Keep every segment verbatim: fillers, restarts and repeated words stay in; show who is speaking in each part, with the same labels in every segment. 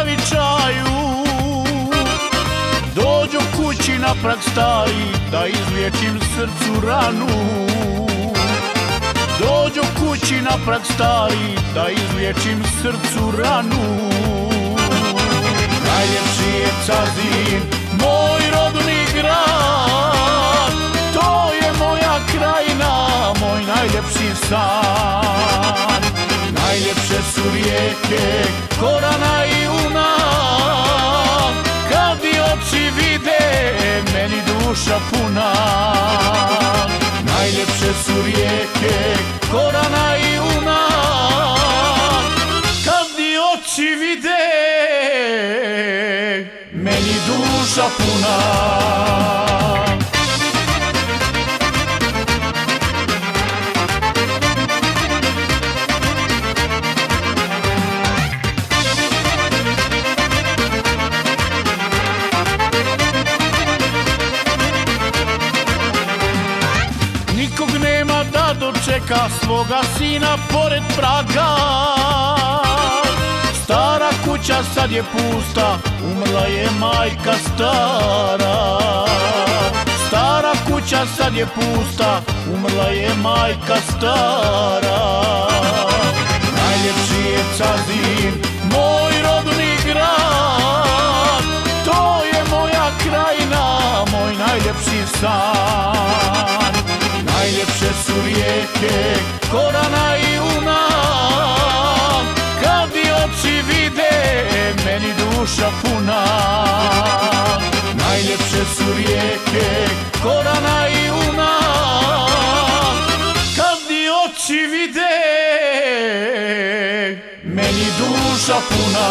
Speaker 1: zavičaju, dođu kući na prag stari, da izliječim srcu ranu. Dođu kući na prag stari, da izliječim srcu ranu. Najljepši je Cazin, moj rodni grad, to je moja krajina, moj najljepši san. Najljepše su rijeke, Korana i Una, kad i oči vide, meni duša puna. Najljepše su rijeke, Korana i Una, kad i oči vide, meni duša puna. Nikog nema da dočeka svoga sina pored praga. Stara kuća sad je pusta, umrla je majka stara. Stara kuća sad je pusta, umrla je majka stara. Najljepši je Cazin, moj rodni grad, to je moja krajina, moj najljepši san. Najljepše su rijeke, Korana i Una, kad i oči vide, meni duša puna. Najljepše su rijeke, Korana i Una, kad i oči vide, meni duša puna.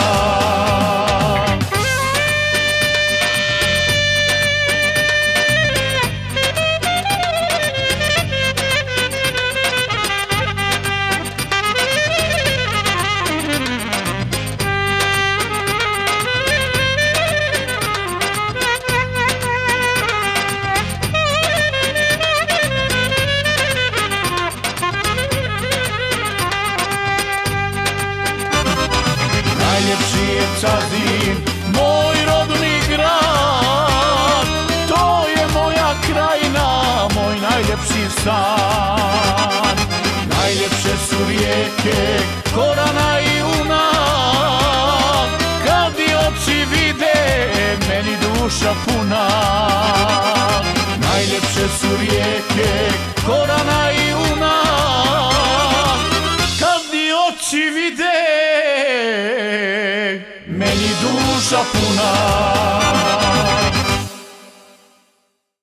Speaker 1: Najljepši je Cazin, moj rodni grad, to je moja krajina, moj najljepši san. Najljepše su rijeke, Korana i Una, kad i oči vide, meni duša puna. Najljepše su rijeke, Korana i Una, kad i oči vide, meni duša puna.